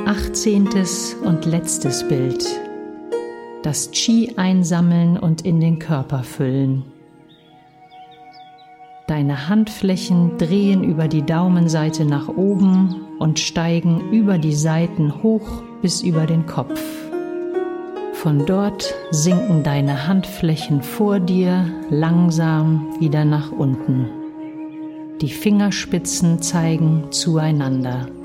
18. und letztes Bild. Das Qi einsammeln und in den Körper füllen. Deine Handflächen drehen über die Daumenseite nach oben und steigen über die Seiten hoch bis über den Kopf. Von dort sinken deine Handflächen vor dir langsam wieder nach unten. Die Fingerspitzen zeigen zueinander.